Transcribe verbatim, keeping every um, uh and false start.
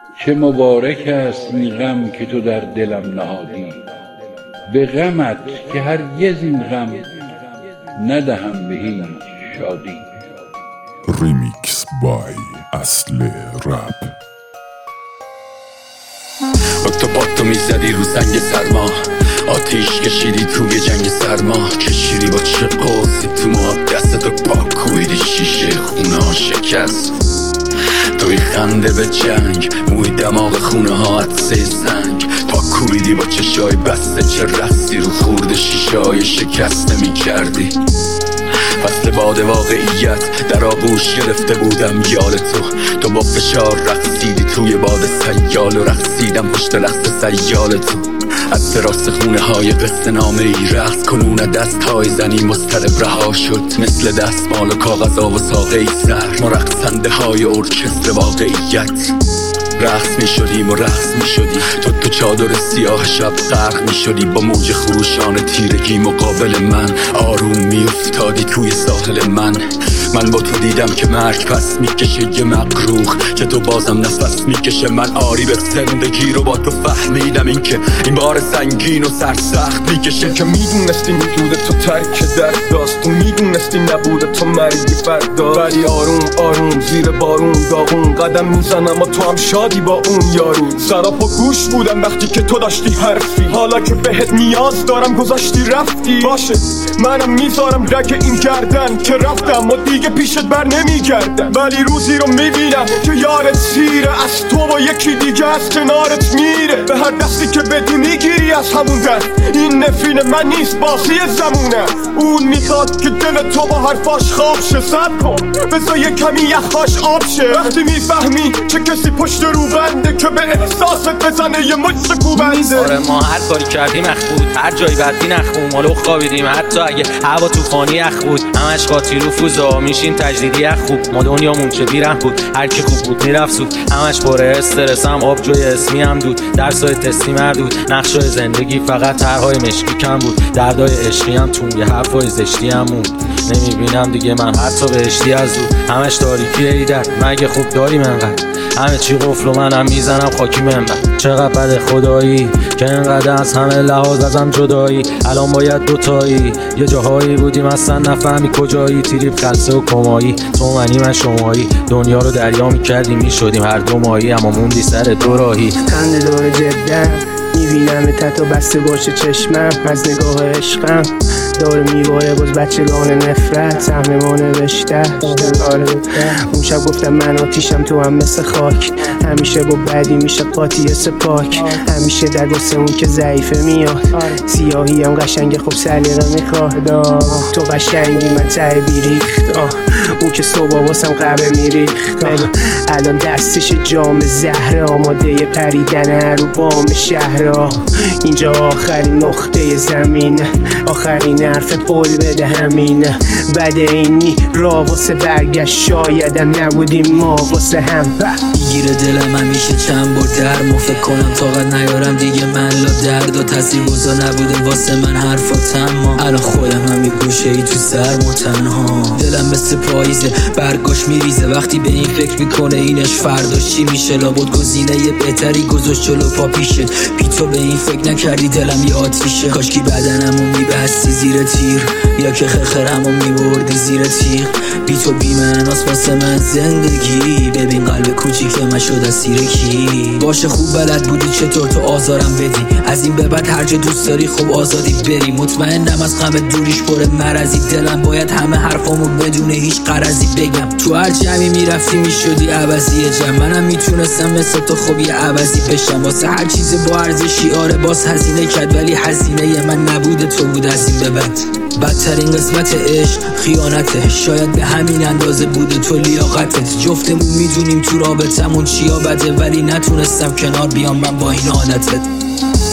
چه مبارک است این غم که تو در دلم نهادی، به غمت که هرگز این غم ندهم به هیچ شادی. ریمیکس بای اصل رپ. اکتوپاتو میزدی رو سنگ سرما، آتیش کشیدی توی جنگ سرما، کشیدی با چه قوسی تو ما، دستتو پاک کویدی شیشه خونه ها شکست. توی خنده به جنگ، موی دماغ خونه ها عدسه سنگ، پاک کویدی با چشای بسته، چه رقصی رو خورده شیشه های شکسته می کردی. فصل باد واقعیت در آغوش گرفته بودم یال تو، تو با فشار رقصیدی توی باد سیال و رقصیدم پشت رقص سیال تو. از تراس خونه های قصه نامه ای رقص کنون دست های زنی مضطرب رها شد، مثل دستمال و کاغذها و ساقه ای سر، ما رقصنده های ارکستر واقعیت. رقص می شدیم و رقص می شدی تو تو چادر سیاه شب غرق می شدی، با موج خروشان تیرگی مقابل من آروم می افتادی توی ساحل من. من با تو دیدم که مرگ پس می کشه یه مقروخ، که تو بازم نفس می کشه. من آری به زندگی رو با تو فهمیدم، این که این بار سنگین و سرسخت می کشه. که می دونستی وجود تو ترک درد داست، تو می دونستی نبود تو مرگی فردا، ولی آروم آروم زیر بارون داغون قدم می زنم و تو هم شادی با اون یارو. سراپا گوش بودم وقتی که تو داشتی حرفی، حالا که بهت نیاز دارم گذاشتی رفتی. باشه منم میذارم رگ این گردن که رفتم و دیگه پیشت بر نمیگردم، ولی روزی رو میبینم که یارت سیره، از تو و یکی دیگه از کنارت میره. به هر دستی که بدی میگیری از همون دست، این نفرین من نیست بازی زمونه. اون میخواد که دل تو با حرفاش خواب شه، صبر کن بذار یه کمی یخاش آب شه. وقتی میفهمی چه کسی پشت رو بنده که به احساست بزنه یه مچ کوبنده. آره ما هر کاری کردیم اخ بود، هر جایی بدی نخون مالو خوابیدیم، حتی اگه هوا طوفانی اخ بود، همش قاطی رو فوزا میشیم تجدیدی اخ خوب. ما دنیامون چه بیرحم بود، هر کی خوب بود میرفت سود، همش پر استرس هم آب جوی اسمی هم دود، درسای تستی مردود، نقشای زندگی فقط طرحهای مشکی کم بود، دردای عشقی هم تون یه حرفای زشتی هم موند. نمیبینم دیگه من حتی بهشتی از دور، همش تاریکی ایدر مگه خوب داریم انقدر، همه چی قفل و منم میزنم خاکی منبر. چقدر بده خدایی که انقدر از همه لحاظ ازم جدایی، الان باید دوتایی یه جاهایی بودیم اصلا نفهمی کجایی، تریپ خلصه و کمایی، تو منی من شمایی، دنیا رو دریا میکردیم میشدیم هر دو مایی، اما موندی سر دو راهی. خنده داره جدن میبینم تحت بسته باشه چشمم، از نگاه عشقم داره میباره باز بچگان نفرت، سهم ما نوشته اون شب گفتم من آتیشم تو هم مثل خاک، همیشه با بدی میشه قاطی سپاک، همیشه در واسه اون که ضعیفه میاد، سیاهی هم قشنگه خب سلیقه میخواد، تو قشنگی من ته بیریخت، اون که صبح واسم قبه میریخت، الان دستش جام زهره آماده پریدن رو بام شهرها، اینجا آخرین نقطه زمینه، آخرین حرف پول بده همینه، بعد اینی را واسه برگشت شایدم نبودیم ما واسه هم. میگیره دلم همیشه چند بار درمو، فکر کنم طاقت نیارم دیگه من لا درد و تاثیر گذار نبوده واسه من حرفات، اما الان خودم هم یه گوشه ای تو سرم و تنها، دلم مثل پاییزه برگاش میریزه، وقتی به این فکر میکنه اینش فرداش چی میشه، لابد گزینه یه بهتری گذاشت جلو پا پیشت، بی تو به این فکر نکردی دلم یه آتیشه، کاشکی بدنمو میبستی زیر تیر، یا که خرخرمو میبردی زیر تیغ، بی تو بی معناست واسه من زندگی، ببین قلب کوچیک من شد اسیر کی، باشه خوب بلد بودی چطور تو آزارم بدی، از این به بعد هر جا دوست داری خوب آزادی بری، مطمئنم از غم دوریش پر مرضی، دلم باید همه حرفامو بدون هیچ غرضی بگم، تو هر جمعی میرفتی میشدی عوضی جمع، منم میتونستم مثل تو خوب یه عوضی بشم، واسه هر چیز با ارزشی آره باز هزینه کرد، ولی هزینه من نبوده تو بود از این به بعد. بدترین قسمت عشق خیانته، شاید به همین اندازه بوده تو لیاقتت، جفتمون میدونیم تو رابطمون چیا بده، ولی نتونستم کنار بیام من با این حالتت.